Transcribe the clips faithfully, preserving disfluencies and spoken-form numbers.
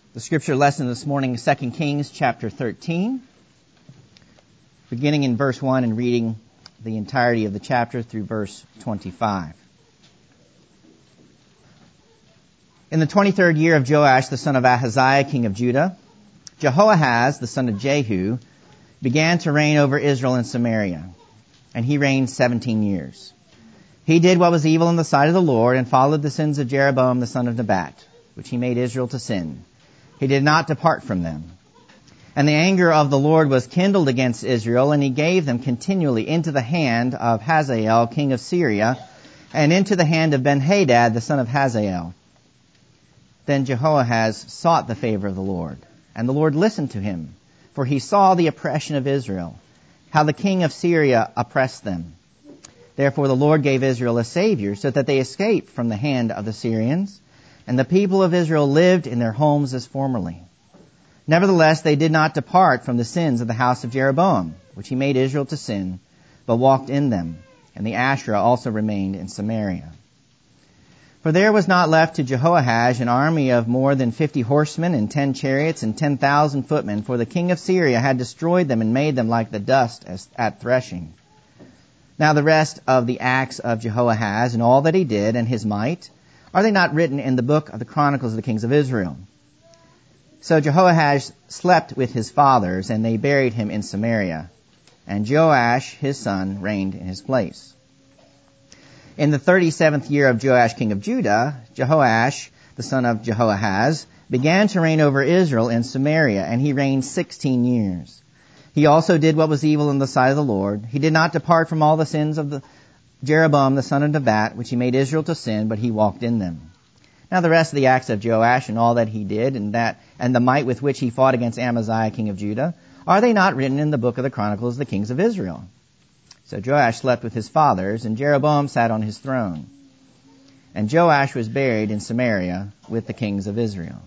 The scripture lesson this morning is Second Kings chapter thirteen, beginning in verse one and reading the entirety of the chapter through verse twenty-five. In the twenty-third year of Joash, the son of Ahaziah, king of Judah, Jehoahaz, the son of Jehu, began to reign over Israel and Samaria, and he reigned seventeen years. He did what was evil in the sight of the Lord and followed the sins of Jeroboam, the son of Nebat, which he made Israel to sin. He did not depart from them. And the anger of the Lord was kindled against Israel, and he gave them continually into the hand of Hazael, king of Syria, and into the hand of Ben-Hadad, the son of Hazael. Then Jehoahaz sought the favor of the Lord, and the Lord listened to him, for he saw the oppression of Israel, how the king of Syria oppressed them. Therefore the Lord gave Israel a savior, so that they escaped from the hand of the Syrians, and the people of Israel lived in their homes as formerly. Nevertheless, they did not depart from the sins of the house of Jeroboam, which he made Israel to sin, but walked in them, and the Asherah also remained in Samaria. For there was not left to Jehoahaz an army of more than fifty horsemen, and ten chariots, and ten thousand footmen, for the king of Syria had destroyed them and made them like the dust as at threshing. Now the rest of the acts of Jehoahaz, and all that he did, and his might, are they not written in the book of the Chronicles of the kings of Israel? So Jehoahaz slept with his fathers, and they buried him in Samaria. And Joash, his son, reigned in his place. In the thirty-seventh year of Joash, king of Judah, Jehoash, the son of Jehoahaz, began to reign over Israel in Samaria, and he reigned sixteen years. He also did what was evil in the sight of the Lord. He did not depart from all the sins of the Jeroboam, the son of Nebat, which he made Israel to sin, but he walked in them. Now the rest of the acts of Joash and all that he did, and that and the might with which he fought against Amaziah, king of Judah, are they not written in the book of the Chronicles of the kings of Israel? So Joash slept with his fathers, and Jeroboam sat on his throne. And Joash was buried in Samaria with the kings of Israel.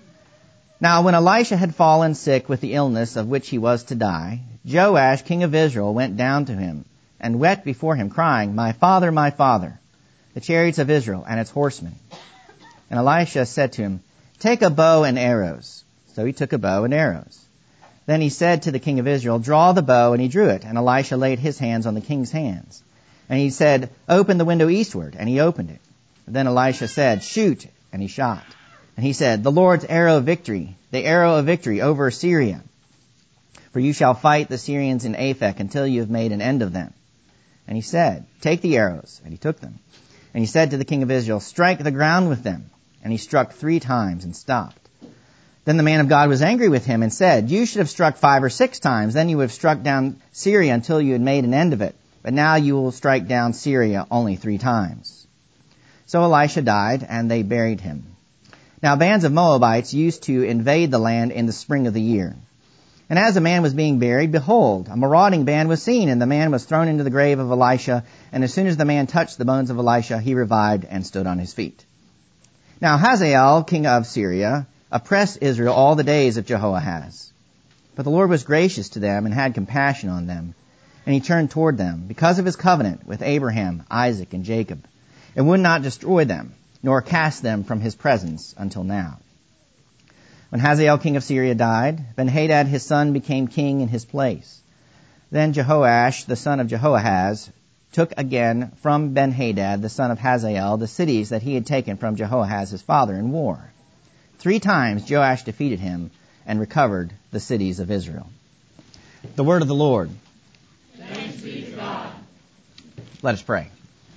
Now when Elisha had fallen sick with the illness of which he was to die, Joash, king of Israel, went down to him, and wept before him, crying, My father, my father, the chariots of Israel and its horsemen. And Elisha said to him, Take a bow and arrows. So he took a bow and arrows. Then he said to the king of Israel, Draw the bow, and he drew it. And Elisha laid his hands on the king's hands. And he said, Open the window eastward. And he opened it. Then Elisha said, Shoot. And he shot. And he said, The Lord's arrow of victory, the arrow of victory over Syria. For you shall fight the Syrians in Aphek until you have made an end of them. And he said, Take the arrows. And he took them. And he said to the king of Israel, Strike the ground with them. And he struck three times and stopped. Then the man of God was angry with him and said, You should have struck five or six times. Then you would have struck down Syria until you had made an end of it. But now you will strike down Syria only three times. So Elisha died, and they buried him. Now bands of Moabites used to invade the land in the spring of the year. And as a man was being buried, behold, a marauding band was seen, and the man was thrown into the grave of Elisha. And as soon as the man touched the bones of Elisha, he revived and stood on his feet. Now Hazael, king of Syria, oppressed Israel all the days of Jehoahaz. But the Lord was gracious to them and had compassion on them. And he turned toward them because of his covenant with Abraham, Isaac, and Jacob, and would not destroy them, nor cast them from his presence until now. When Hazael, king of Syria, died, Ben-Hadad his son became king in his place. Then Jehoash, the son of Jehoahaz, took again from Ben-Hadad, the son of Hazael, the cities that he had taken from Jehoahaz his father in war. Three times Joash defeated him and recovered the cities of Israel. The word of the Lord. Thanks be to God. Let us pray.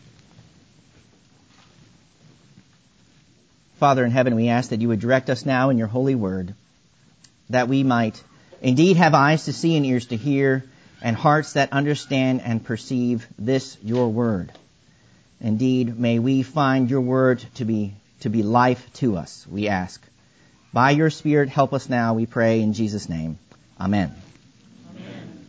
Father in heaven, we ask that you would direct us now in your holy word, that we might indeed have eyes to see and ears to hear, and hearts that understand and perceive this, your word. Indeed, may we find your word to be to be life to us, we ask. By your Spirit, help us now, we pray in Jesus' name. Amen. Amen.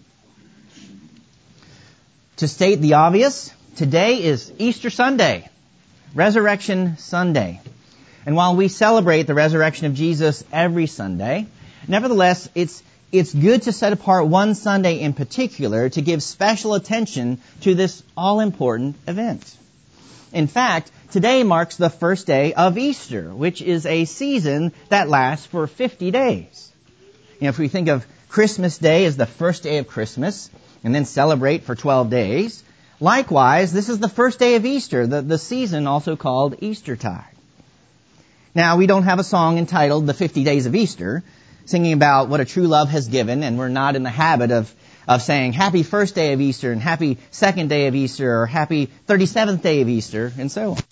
To state the obvious, today is Easter Sunday, Resurrection Sunday. And while we celebrate the resurrection of Jesus every Sunday, nevertheless, it's it's good to set apart one Sunday in particular to give special attention to this all-important event. In fact, today marks the first day of Easter, which is a season that lasts for fifty days. You know, if we think of Christmas Day as the first day of Christmas, and then celebrate for twelve days, likewise, this is the first day of Easter, the, the season also called Eastertide. Now, we don't have a song entitled The fifty Days of Easter, singing about what a true love has given, and we're not in the habit of, of saying happy first day of Easter, and happy second day of Easter, or happy thirty-seventh day of Easter, and so on.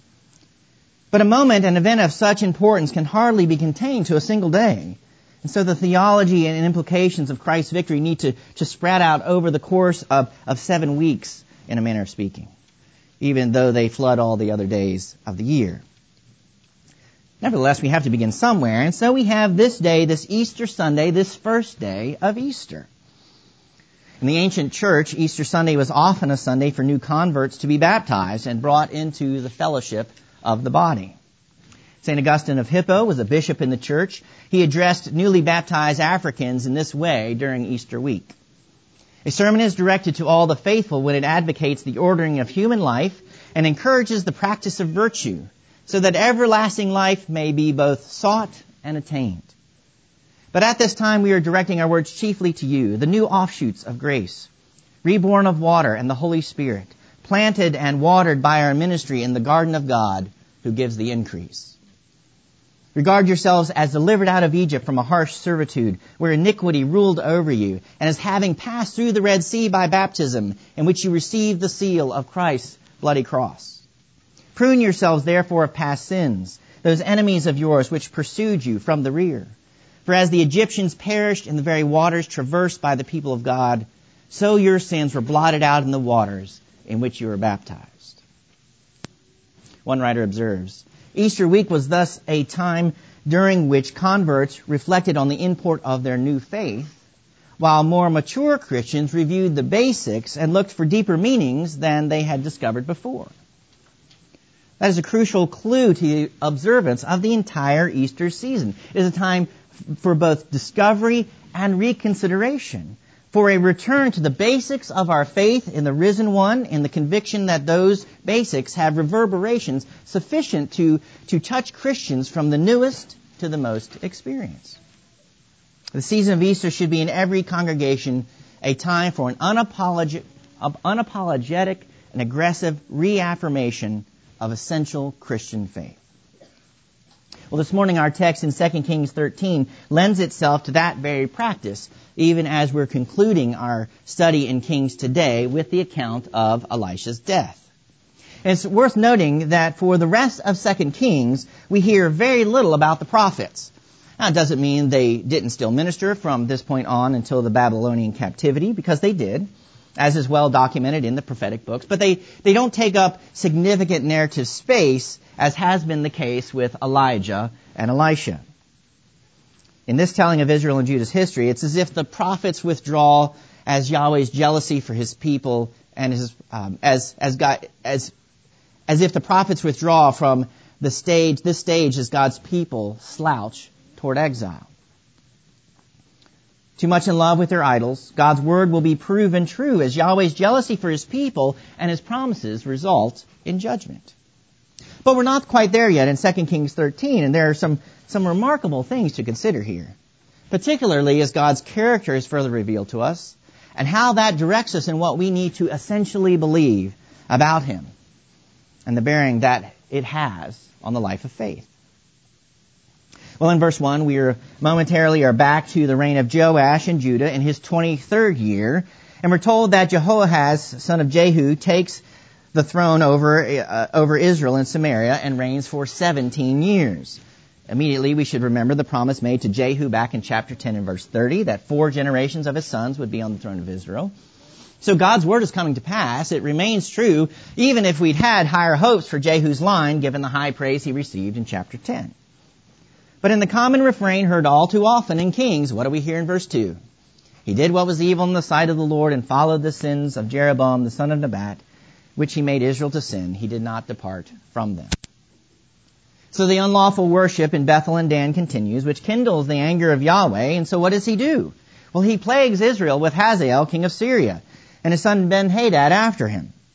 But a moment, an event of such importance can hardly be contained to a single day. And so the theology and implications of Christ's victory need to, to spread out over the course of, of seven weeks, in a manner of speaking, even though they flood all the other days of the year. Nevertheless, we have to begin somewhere, and so we have this day, this Easter Sunday, this first day of Easter. In the ancient church, Easter Sunday was often a Sunday for new converts to be baptized and brought into the fellowship of the body. Saint Augustine of Hippo was a bishop in the church. He addressed newly baptized Africans in this way during Easter week. A sermon is directed to all the faithful when it advocates the ordering of human life and encourages the practice of virtue, so that everlasting life may be both sought and attained. But at this time we are directing our words chiefly to you, the new offshoots of grace, reborn of water and the Holy Spirit, planted and watered by our ministry in the garden of God, who gives the increase. Regard yourselves as delivered out of Egypt from a harsh servitude, where iniquity ruled over you, and as having passed through the Red Sea by baptism, in which you received the seal of Christ's bloody cross. Prune yourselves therefore of past sins, those enemies of yours which pursued you from the rear. For as the Egyptians perished in the very waters traversed by the people of God, so your sins were blotted out in the waters in which you were baptized. One writer observes, Easter week was thus a time during which converts reflected on the import of their new faith, while more mature Christians reviewed the basics and looked for deeper meanings than they had discovered before. That is a crucial clue to the observance of the entire Easter season. It is a time for both discovery and reconsideration, for a return to the basics of our faith in the risen one, in the conviction that those basics have reverberations sufficient to, to touch Christians from the newest to the most experienced. The season of Easter should be in every congregation a time for an unapologetic, unapologetic and aggressive reaffirmation of essential Christian faith. Well, this morning our text in Second Kings thirteen lends itself to that very practice, even as we're concluding our study in Kings today with the account of Elisha's death. And it's worth noting that for the rest of Second Kings, we hear very little about the prophets. Now, it doesn't mean they didn't still minister from this point on until the Babylonian captivity, because they did, as is well documented in the prophetic books, but they, they don't take up significant narrative space, as has been the case with Elijah and Elisha. In this telling of Israel and Judah's history, it's as if the prophets withdraw as Yahweh's jealousy for his people, and his, um, as as God as as if the prophets withdraw from the stage, this stage as God's people slouch toward exile. Too much in love with their idols, God's word will be proven true as Yahweh's jealousy for his people and his promises result in judgment. But we're not quite there yet in Second Kings thirteen, and there are some, some remarkable things to consider here, particularly as God's character is further revealed to us and how that directs us in what we need to essentially believe about him and the bearing that it has on the life of faith. Well, in verse one, we are momentarily are back to the reign of Joash in Judah in his twenty-third year, and we're told that Jehoahaz, son of Jehu, takes the throne over uh, over Israel in Samaria and reigns for seventeen years. Immediately, we should remember the promise made to Jehu back in chapter ten and verse thirty, that four generations of his sons would be on the throne of Israel. So God's word is coming to pass. It remains true, even if we'd had higher hopes for Jehu's line, given the high praise he received in chapter ten. But in the common refrain heard all too often in Kings, what do we hear in verse two? He did what was evil in the sight of the Lord and followed the sins of Jeroboam the son of Nebat, which he made Israel to sin. He did not depart from them. So the unlawful worship in Bethel and Dan continues, which kindles the anger of Yahweh. And so what does he do? Well, he plagues Israel with Hazael, king of Syria, and his son Ben-Hadad after him.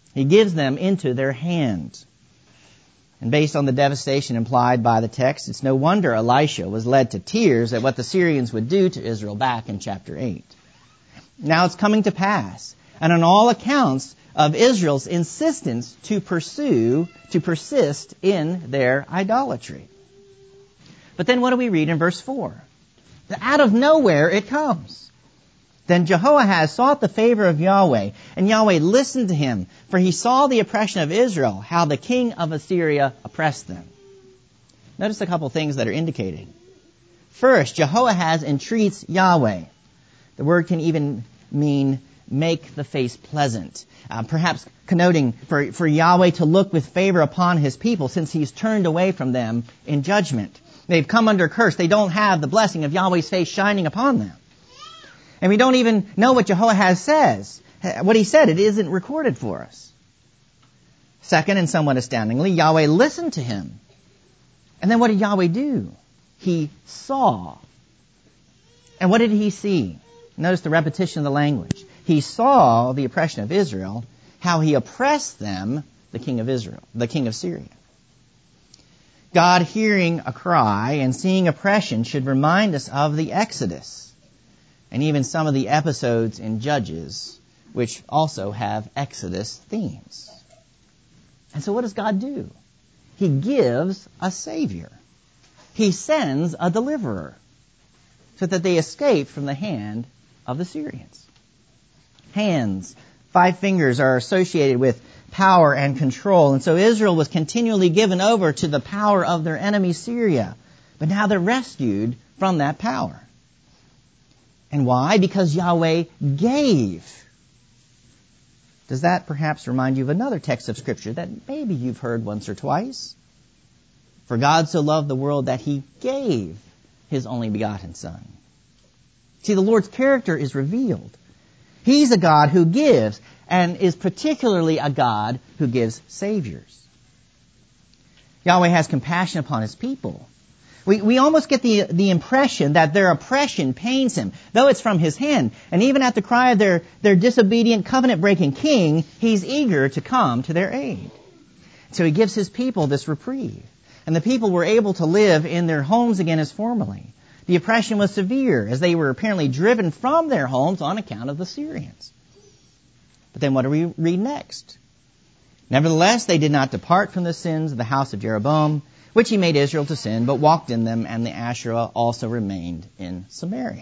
He gives them into their hand. And based on the devastation implied by the text, it's no wonder Elisha was led to tears at what the Syrians would do to Israel back in chapter eight. Now it's coming to pass, and on all accounts of Israel's insistence to pursue, to persist in their idolatry. But then what do we read in verse four? Out of nowhere it comes. Then Jehoahaz sought the favor of Yahweh, and Yahweh listened to him, for he saw the oppression of Israel, how the king of Assyria oppressed them. Notice a couple things that are indicated. First, Jehoahaz entreats Yahweh. The word can even mean make the face pleasant, uh, perhaps connoting for, for Yahweh to look with favor upon his people since he's turned away from them in judgment. They've come under curse. They don't have the blessing of Yahweh's face shining upon them. And we don't even know what Jehoahaz says. What he said, it isn't recorded for us. Second, and somewhat astoundingly, Yahweh listened to him. And then what did Yahweh do? He saw. And what did he see? Notice the repetition of the language. He saw the oppression of Israel, how he oppressed them, the king of Israel, the king of Syria. God hearing a cry and seeing oppression should remind us of the Exodus and even some of the episodes in Judges, which also have Exodus themes. And so what does God do? He gives a Savior. He sends a deliverer so that they escape from the hand of the Syrians. Hands, five fingers, are associated with power and control. And so Israel was continually given over to the power of their enemy Syria. But now they're rescued from that power. And why? Because Yahweh gave. Does that perhaps remind you of another text of Scripture that maybe you've heard once or twice? For God so loved the world that he gave his only begotten Son. See, the Lord's character is revealed. He's a God who gives, and is particularly a God who gives saviors. Yahweh has compassion upon his people. We, we almost get the, the impression that their oppression pains him, though it's from his hand. And even at the cry of their, their disobedient, covenant-breaking king, he's eager to come to their aid. So he gives his people this reprieve. And the people were able to live in their homes again as formerly. The oppression was severe, as they were apparently driven from their homes on account of the Syrians. But then what do we read next? Nevertheless, they did not depart from the sins of the house of Jeroboam, which he made Israel to sin, but walked in them, and the Asherah also remained in Samaria.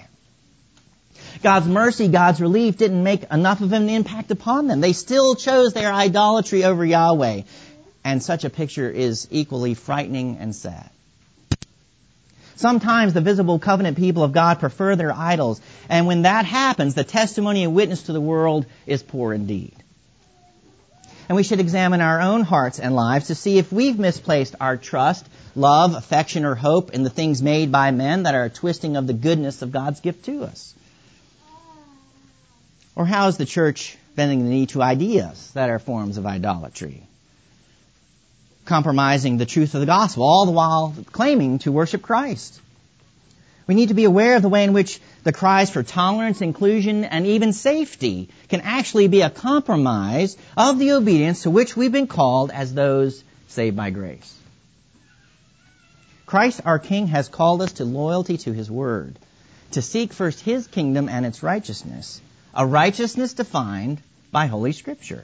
God's mercy, God's relief didn't make enough of an impact upon them. They still chose their idolatry over Yahweh. And such a picture is equally frightening and sad. Sometimes the visible covenant people of God prefer their idols, and when that happens, the testimony and witness to the world is poor indeed. And we should examine our own hearts and lives to see if we've misplaced our trust, love, affection, or hope in the things made by men that are a twisting of the goodness of God's gift to us. Or how is the church bending the knee to ideas that are forms of idolatry, compromising the truth of the gospel, all the while claiming to worship Christ? We need to be aware of the way in which the cries for tolerance, inclusion, and even safety can actually be a compromise of the obedience to which we've been called as those saved by grace. Christ, our King, has called us to loyalty to His Word, to seek first His kingdom and its righteousness, a righteousness defined by Holy Scripture.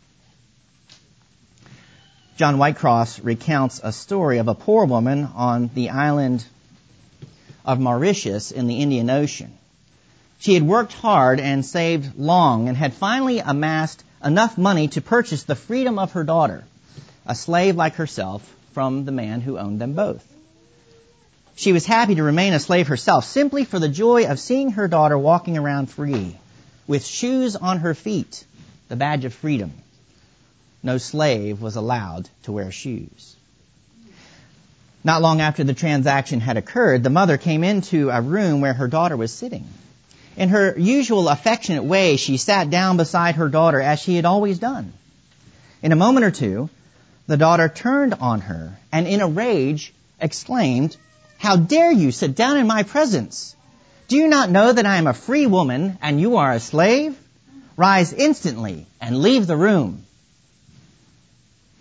John Whitecross recounts a story of a poor woman on the island of Mauritius in the Indian Ocean. She had worked hard and saved long and had finally amassed enough money to purchase the freedom of her daughter, a slave like herself, from the man who owned them both. She was happy to remain a slave herself simply for the joy of seeing her daughter walking around free, with shoes on her feet, the badge of freedom. No slave was allowed to wear shoes. Not long after the transaction had occurred, the mother came into a room where her daughter was sitting. In her usual affectionate way, she sat down beside her daughter as she had always done. In a moment or two, the daughter turned on her and in a rage exclaimed, "How dare you sit down in my presence? Do you not know that I am a free woman and you are a slave? Rise instantly and leave the room."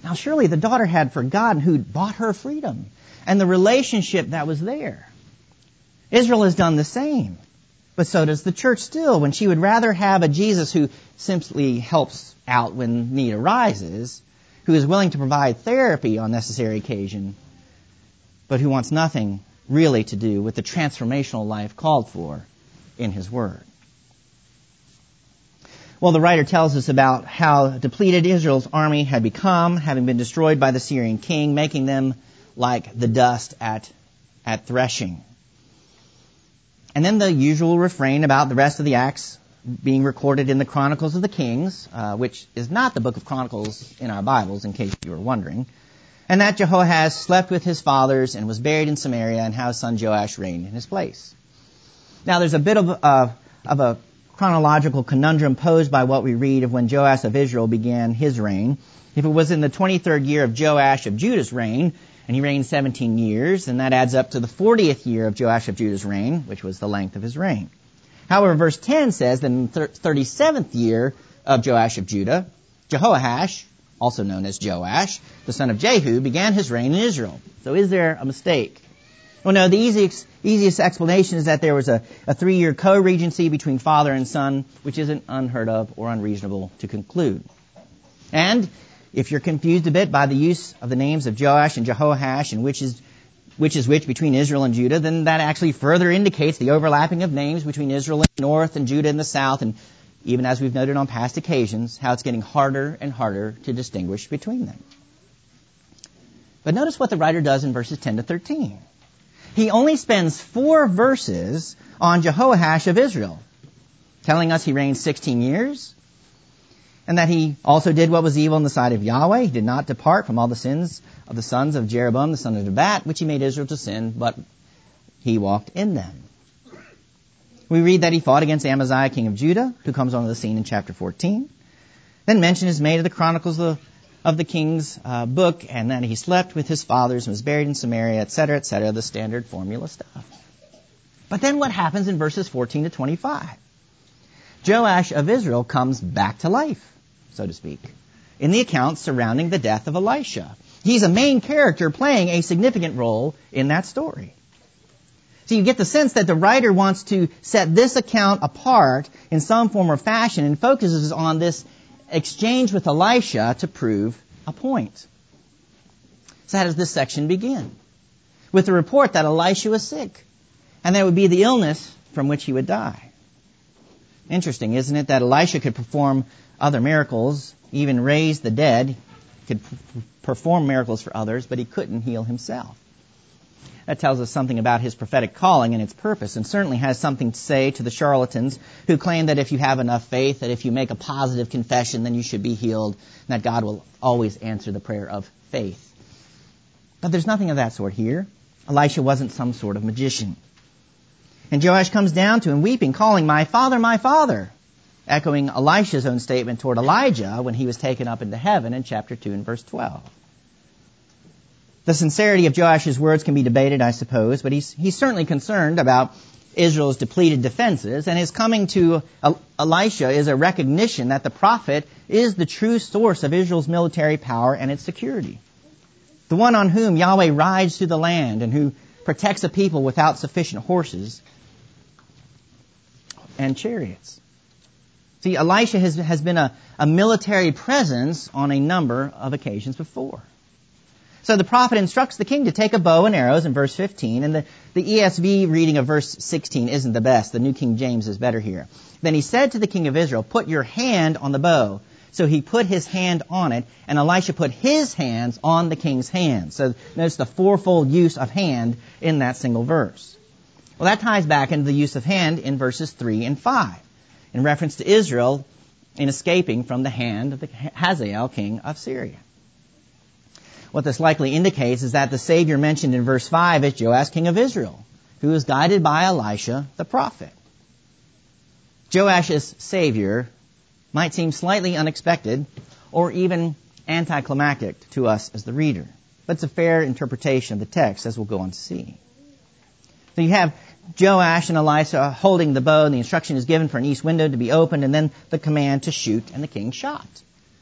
Now surely the daughter had forgotten who'd bought her freedom and the relationship that was there. Israel has done the same. But so does the church still, when she would rather have a Jesus who simply helps out when need arises, who is willing to provide therapy on necessary occasion, but who wants nothing really to do with the transformational life called for in His Word. Well, the writer tells us about how depleted Israel's army had become, having been destroyed by the Syrian king, making them like the dust at, at threshing. And then the usual refrain about the rest of the acts being recorded in the Chronicles of the Kings, uh, which is not the book of Chronicles in our Bibles, in case you were wondering. And that Jehoahaz slept with his fathers and was buried in Samaria, and how his son Joash reigned in his place. Now, there's a bit of, uh, of a chronological conundrum posed by what we read of when Joash of Israel began his reign. If it was in the twenty-third year of Joash of Judah's reign, and he reigned seventeen years, and that adds up to the fortieth year of Joash of Judah's reign, which was the length of his reign. However, verse ten says that in the thirty-seventh year of Joash of Judah, Jehoash, also known as Joash, the son of Jehu, began his reign in Israel. So is there a mistake? Well, no, the easiest, easiest explanation is that there was a, a three-year co-regency between father and son, which isn't unheard of or unreasonable to conclude. And if you're confused a bit by the use of the names of Joash and Jehoash and which is which is which between Israel and Judah, then that actually further indicates the overlapping of names between Israel in the north and Judah in the south, and even as we've noted on past occasions, how it's getting harder and harder to distinguish between them. But notice what the writer does in verses ten to thirteen. He only spends four verses on Jehoash of Israel, telling us he reigned sixteen years, and that he also did what was evil in the sight of Yahweh. He did not depart from all the sins of the sons of Jeroboam, the son of Nebat, which he made Israel to sin, but he walked in them. We read that he fought against Amaziah, king of Judah, who comes onto the scene in chapter fourteen. Then mention is made of the Chronicles of, of the King's uh, book, and that he slept with his fathers and was buried in Samaria, et cetera, et cetera, the standard formula stuff. But then what happens in verses fourteen to twenty-five? Joash of Israel comes back to life, so to speak, in the accounts surrounding the death of Elisha. He's a main character playing a significant role in that story. So you get the sense that the writer wants to set this account apart in some form or fashion and focuses on this exchange with Elisha to prove a point. So how does this section begin? With the report that Elisha was sick, and that would be the illness from which he would die. Interesting, isn't it, that Elisha could perform other miracles, even raise the dead, could p- perform miracles for others, but he couldn't heal himself. That tells us something about his prophetic calling and its purpose, and certainly has something to say to the charlatans who claim that if you have enough faith, that if you make a positive confession, then you should be healed, and that God will always answer the prayer of faith. But there's nothing of that sort here. Elisha wasn't some sort of magician. And Joash comes down to him weeping, calling, "My father, my father," echoing Elisha's own statement toward Elijah when he was taken up into heaven in chapter two and verse twelve. The sincerity of Joash's words can be debated, I suppose, but he's, he's certainly concerned about Israel's depleted defenses, and his coming to Elisha is a recognition that the prophet is the true source of Israel's military power and its security. The one on whom Yahweh rides through the land and who protects a people without sufficient horses and chariots. See, Elisha has, has been a, a military presence on a number of occasions before. So the prophet instructs the king to take a bow and arrows in verse fifteen, and the, the E S V reading of verse sixteen isn't the best. The New King James is better here. Then he said to the king of Israel, "Put your hand on the bow." So he put his hand on it, and Elisha put his hands on the king's hands. So notice the fourfold use of hand in that single verse. Well, that ties back into the use of hand in verses three and five, in reference to Israel in escaping from the hand of the Hazael, king of Syria. What this likely indicates is that the Savior mentioned in verse five is Joash, king of Israel, who was guided by Elisha, the prophet. Joash's Savior might seem slightly unexpected or even anticlimactic to us as the reader, but it's a fair interpretation of the text, as we'll go on to see. So you have Joash and Elisha holding the bow, and the instruction is given for an east window to be opened, and then the command to shoot, and the king shot.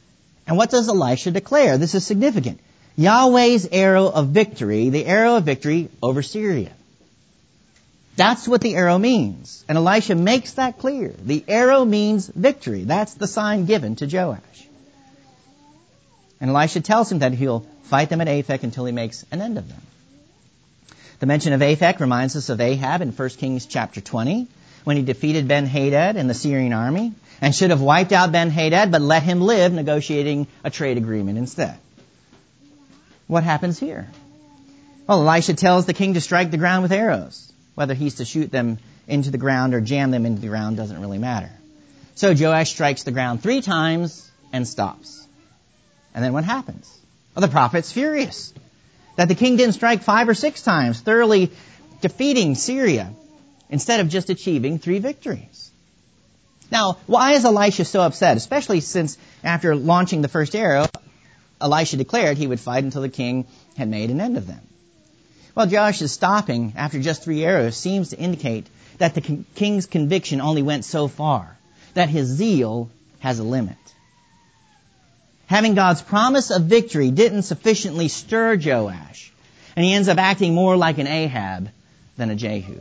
And what does Elisha declare? This is significant. Yahweh's arrow of victory, the arrow of victory over Syria. That's what the arrow means. And Elisha makes that clear. The arrow means victory. That's the sign given to Joash. And Elisha tells him that he'll fight them at Aphek until he makes an end of them. The mention of Aphek reminds us of Ahab in First Kings chapter twenty, when he defeated Ben-Hadad and the Syrian army, and should have wiped out Ben-Hadad, but let him live, negotiating a trade agreement instead. What happens here? Well, Elisha tells the king to strike the ground with arrows. Whether he's to shoot them into the ground or jam them into the ground doesn't really matter. So Joash strikes the ground three times and stops. And then what happens? Well, the prophet's furious that the king didn't strike five or six times, thoroughly defeating Syria, instead of just achieving three victories. Now, why is Elisha so upset? Especially since after launching the first arrow, Elisha declared he would fight until the king had made an end of them. Well, Joash's stopping after just three arrows seems to indicate that the king's conviction only went so far, that his zeal has a limit. Having God's promise of victory didn't sufficiently stir Joash, and he ends up acting more like an Ahab than a Jehu.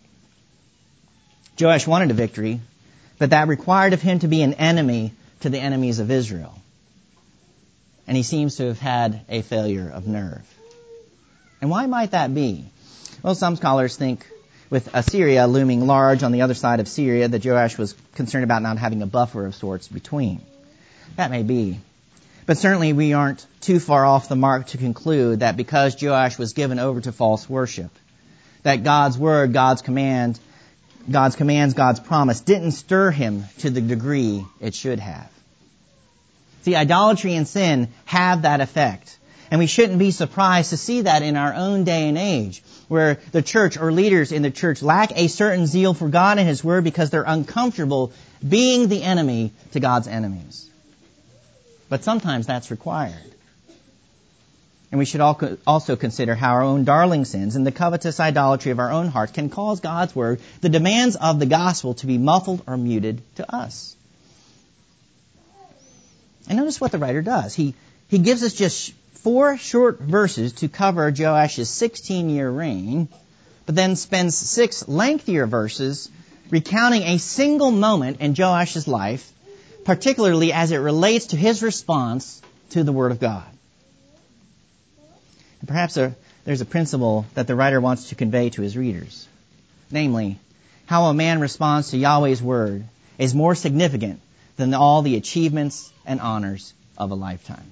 Joash wanted a victory, but that required of him to be an enemy to the enemies of Israel. And he seems to have had a failure of nerve. And why might that be? Well, some scholars think with Assyria looming large on the other side of Syria that Joash was concerned about not having a buffer of sorts between. That may be. But certainly we aren't too far off the mark to conclude that because Joash was given over to false worship, that God's word, God's command, God's commands, God's promise didn't stir him to the degree it should have. See, idolatry and sin have that effect. And we shouldn't be surprised to see that in our own day and age, where the church or leaders in the church lack a certain zeal for God and His Word because they're uncomfortable being the enemy to God's enemies. But sometimes that's required. And we should also consider how our own darling sins and the covetous idolatry of our own hearts can cause God's Word, the demands of the gospel, to be muffled or muted to us. And notice what the writer does. He, he gives us just four short verses to cover Joash's sixteen-year reign, but then spends six lengthier verses recounting a single moment in Joash's life, particularly as it relates to his response to the Word of God. And perhaps a, there's a principle that the writer wants to convey to his readers. Namely, how a man responds to Yahweh's Word is more significant than all the achievements and honors of a lifetime.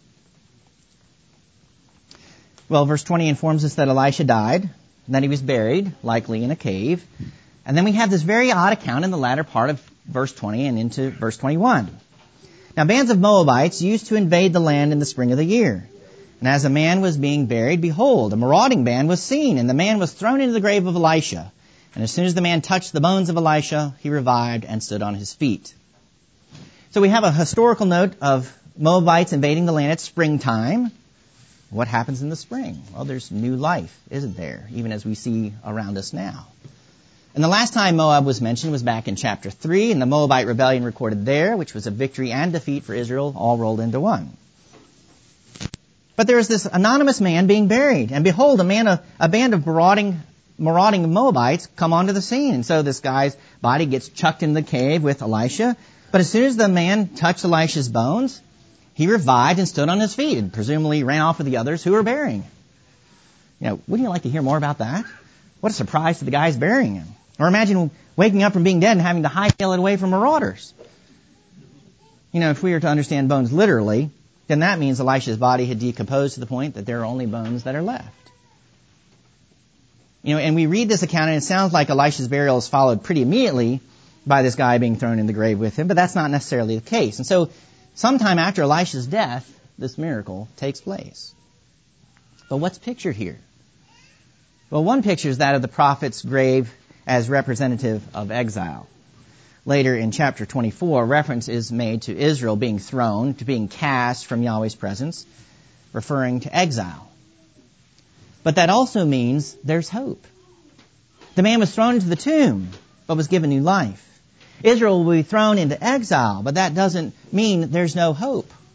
Well, verse twenty informs us that Elisha died, and that he was buried, likely in a cave. And then we have this very odd account in the latter part of verse twenty and into verse twenty-one. Now, bands of Moabites used to invade the land in the spring of the year. And as a man was being buried, behold, a marauding band was seen, and the man was thrown into the grave of Elisha. And as soon as the man touched the bones of Elisha, he revived and stood on his feet. So we have a historical note of Moabites invading the land at springtime. What happens in the spring? Well, there's new life, isn't there? Even as we see around us now. And the last time Moab was mentioned was back in chapter three, and the Moabite rebellion recorded there, which was a victory and defeat for Israel, all rolled into one. But there is this anonymous man being buried, and behold, a man, a, a band of marauding, marauding Moabites come onto the scene. And so this guy's body gets chucked in the cave with Elisha. But as soon as the man touched Elisha's bones, he revived and stood on his feet, and presumably ran off with the others who were burying him. You know, wouldn't you like to hear more about that? What a surprise to the guys burying him. Or imagine waking up from being dead and having to hightail it away from marauders. You know, if we were to understand bones literally, then that means Elisha's body had decomposed to the point that there are only bones that are left. You know, and we read this account and it sounds like Elisha's burial is followed pretty immediately by this guy being thrown in the grave with him, but that's not necessarily the case. And so, sometime after Elisha's death, this miracle takes place. But what's pictured here? Well, one picture is that of the prophet's grave as representative of exile. Later in chapter twenty-four, reference is made to Israel being thrown, to being cast from Yahweh's presence, referring to exile. But that also means there's hope. The man was thrown into the tomb, but was given new life. Israel will be thrown into exile, but that doesn't mean there's no hope.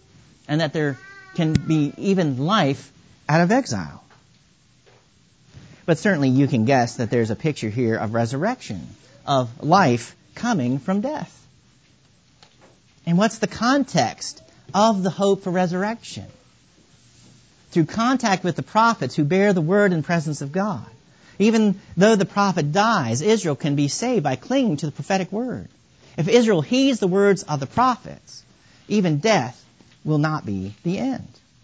and that there can be even life out of exile. But certainly you can guess that there's a picture here of resurrection, of life coming from death. And what's the context of the hope for resurrection? Through contact with the prophets who bear the word and presence of God. Even though the prophet dies, Israel can be saved by clinging to the prophetic word. If Israel heeds the words of the prophets, even death will not be the end.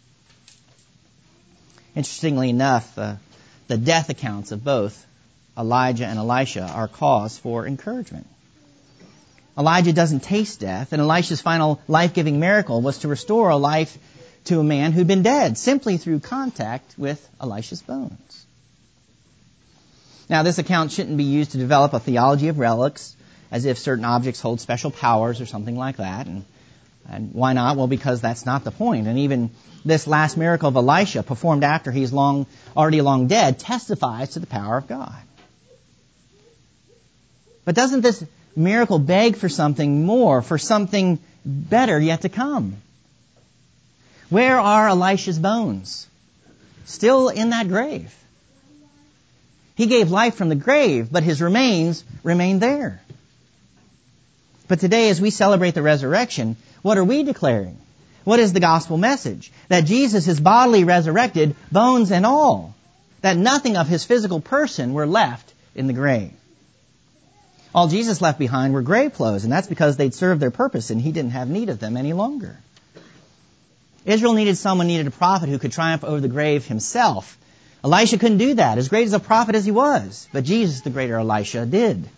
Interestingly enough, uh, the death accounts of both Elijah and Elisha are cause for encouragement. Elijah doesn't taste death, and Elisha's final life-giving miracle was to restore a life to a man who'd been dead simply through contact with Elisha's bones. Now, this account shouldn't be used to develop a theology of relics, as if certain objects hold special powers or something like that. And, and why not? Well, because that's not the point. And even this last miracle of Elisha, performed after he's long, already long dead, testifies to the power of God. But doesn't this miracle beg for something more, for something better yet to come? Where are Elisha's bones? Still in that grave. He gave life from the grave, but his remains remain there. But today, as we celebrate the resurrection, what are we declaring? What is the gospel message? That Jesus is bodily resurrected, bones and all. That nothing of his physical person were left in the grave. All Jesus left behind were grave clothes, and that's because they'd served their purpose and he didn't have need of them any longer. Israel needed someone, needed a prophet who could triumph over the grave himself. Elisha couldn't do that, as great as a prophet as he was. But Jesus, the greater Elisha, did.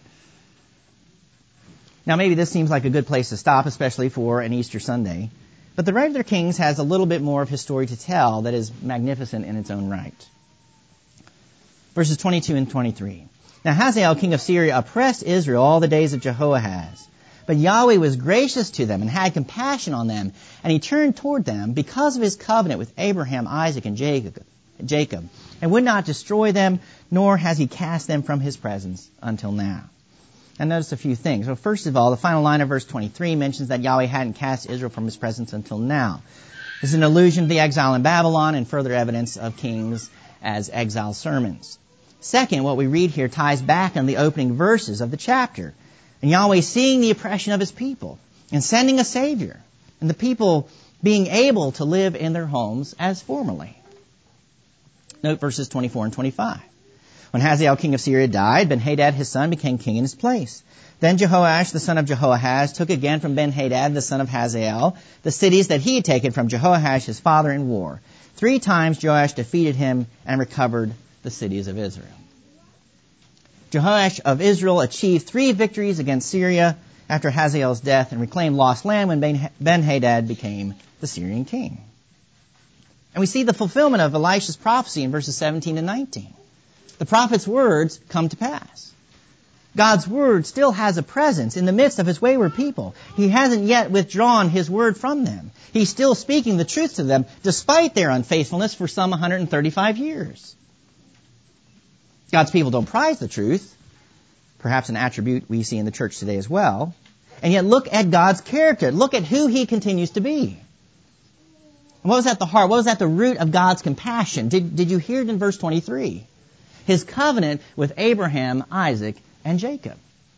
Now maybe this seems like a good place to stop, especially for an Easter Sunday. But the Regular Kings has a little bit more of his story to tell that is magnificent in its own right. Verses twenty-two and twenty-three. Now Hazael, king of Syria, oppressed Israel all the days of Jehoahaz. But Yahweh was gracious to them and had compassion on them, and he turned toward them because of his covenant with Abraham, Isaac, and Jacob, Jacob, and would not destroy them, nor has he cast them from his presence until now. And notice a few things. Well, first of all, the final line of verse twenty-three mentions that Yahweh hadn't cast Israel from his presence until now. This is an allusion to the exile in Babylon and further evidence of kings as exile sermons. Second, what we read here ties back on the opening verses of the chapter. And Yahweh seeing the oppression of his people and sending a Savior, and the people being able to live in their homes as formerly. Note verses twenty-four and twenty-five. When Hazael, king of Syria, died, Ben-Hadad, his son, became king in his place. Then Jehoash, the son of Jehoahaz, took again from Ben-Hadad, the son of Hazael, the cities that he had taken from Jehoash, his father, in war. Three times Joash defeated him and recovered the cities of Israel. Jehoash of Israel achieved three victories against Syria after Hazael's death and reclaimed lost land when Ben-Hadad became the Syrian king. And we see the fulfillment of Elisha's prophecy in verses seventeen and nineteen. The prophet's words come to pass. God's word still has a presence in the midst of his wayward people. He hasn't yet withdrawn his word from them. He's still speaking the truth to them despite their unfaithfulness for some one hundred thirty-five years. God's people don't prize the truth, perhaps an attribute we see in the church today as well. And yet look at God's character. Look at who he continues to be. And what was at the heart? What was at the root of God's compassion? Did, did you hear it in verse twenty-three? His covenant with Abraham, Isaac, and Jacob.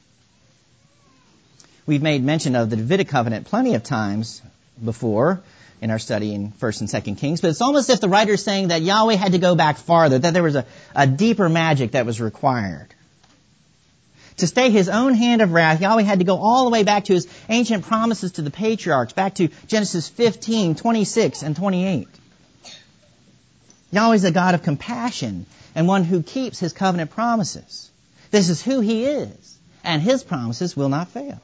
We've made mention of the Davidic covenant plenty of times before in our study in First and Second Kings, but it's almost as if the writer is saying that Yahweh had to go back farther, that there was a, a deeper magic that was required. To stay his own hand of wrath, Yahweh had to go all the way back to his ancient promises to the patriarchs, back to Genesis fifteen, twenty-six, and twenty-eight. Yahweh is a God of compassion and one who keeps his covenant promises. This is who he is, and his promises will not fail.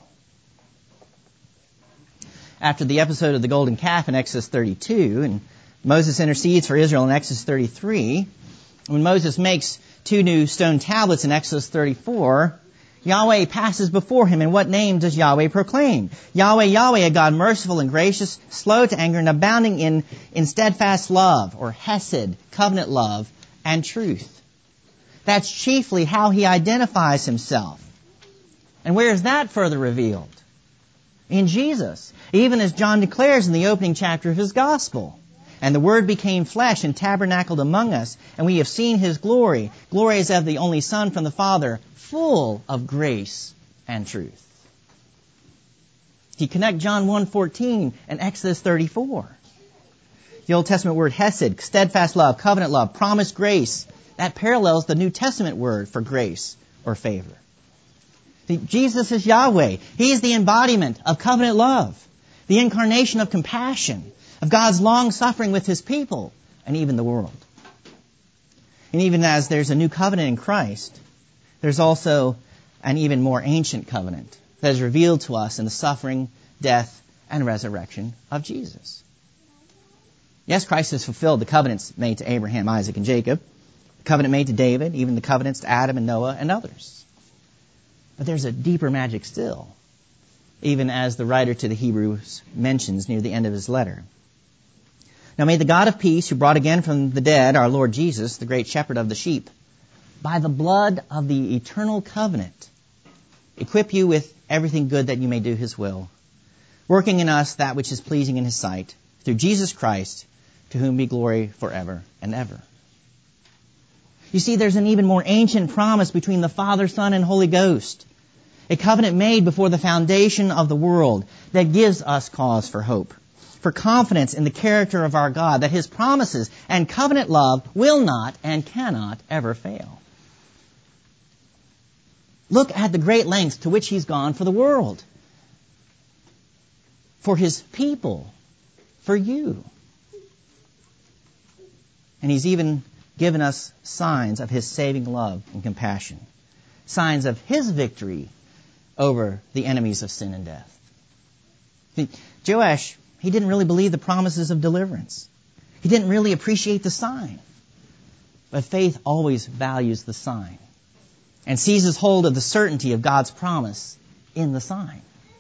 After the episode of the golden calf in Exodus thirty-two, and Moses intercedes for Israel in Exodus thirty-three, when Moses makes two new stone tablets in Exodus thirty-four, Yahweh passes before him, and what name does Yahweh proclaim? Yahweh, Yahweh, a God merciful and gracious, slow to anger, and abounding in, in steadfast love, or hesed, covenant love, and truth. That's chiefly how he identifies himself. And where is that further revealed? in Jesus, even as John declares in the opening chapter of his gospel. And the Word became flesh and tabernacled among us, and we have seen His glory. Glory as of the only Son from the Father, full of grace and truth. You connect John one fourteen and Exodus thirty-four. The Old Testament word hesed, steadfast love, covenant love, promised grace, that parallels the New Testament word for grace or favor. See, Jesus is Yahweh. He is the embodiment of covenant love, the incarnation of compassion, of God's long suffering with His people and even the world. And even as there's a new covenant in Christ, there's also an even more ancient covenant that is revealed to us in the suffering, death, and resurrection of Jesus. Yes, Christ has fulfilled the covenants made to Abraham, Isaac, and Jacob, the covenant made to David, even the covenants to Adam and Noah and others. But there's a deeper magic still, even as the writer to the Hebrews mentions near the end of his letter. Now may the God of peace, who brought again from the dead our Lord Jesus, the great shepherd of the sheep, by the blood of the eternal covenant, equip you with everything good that you may do His will, working in us that which is pleasing in His sight, through Jesus Christ, to whom be glory forever and ever. You see, there's an even more ancient promise between the Father, Son, and Holy Ghost, a covenant made before the foundation of the world that gives us cause for hope, for confidence in the character of our God, that His promises and covenant love will not and cannot ever fail. Look at the great lengths to which He's gone for the world, for His people, for you. And He's even given us signs of His saving love and compassion, signs of His victory over the enemies of sin and death. See, Joash, he didn't really believe the promises of deliverance. He didn't really appreciate the sign. But faith always values the sign and seizes hold of the certainty of God's promise in the sign.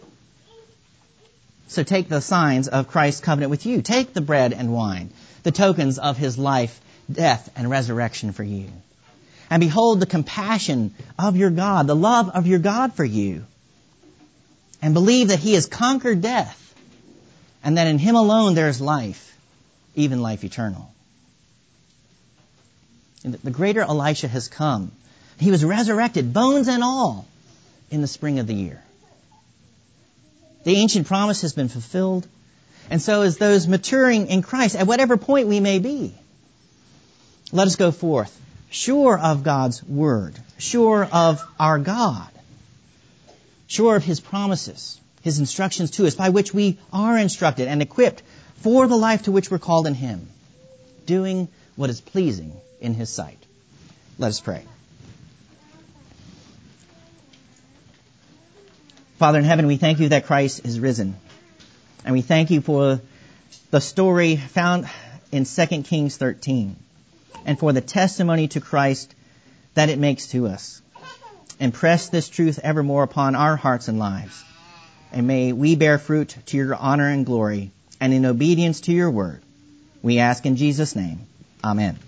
So take the signs of Christ's covenant with you. Take the bread and wine, the tokens of His life, death, and resurrection for you. And behold the compassion of your God, the love of your God for you. And believe that He has conquered death, and that in Him alone there is life, even life eternal. And the greater Elisha has come. He was resurrected, bones and all, in the spring of the year. The ancient promise has been fulfilled, and so is those maturing in Christ at whatever point we may be. Let us go forth, sure of God's word, sure of our God, sure of His promises, His instructions to us, by which we are instructed and equipped for the life to which we're called in Him, doing what is pleasing in His sight. Let us pray. Father in heaven, we thank You that Christ is risen. And we thank You for the story found in Second Kings thirteen, and for the testimony to Christ that it makes to us. Impress this truth evermore upon our hearts and lives. And may we bear fruit to Your honor and glory, and in obedience to Your word. We ask in Jesus' name. Amen.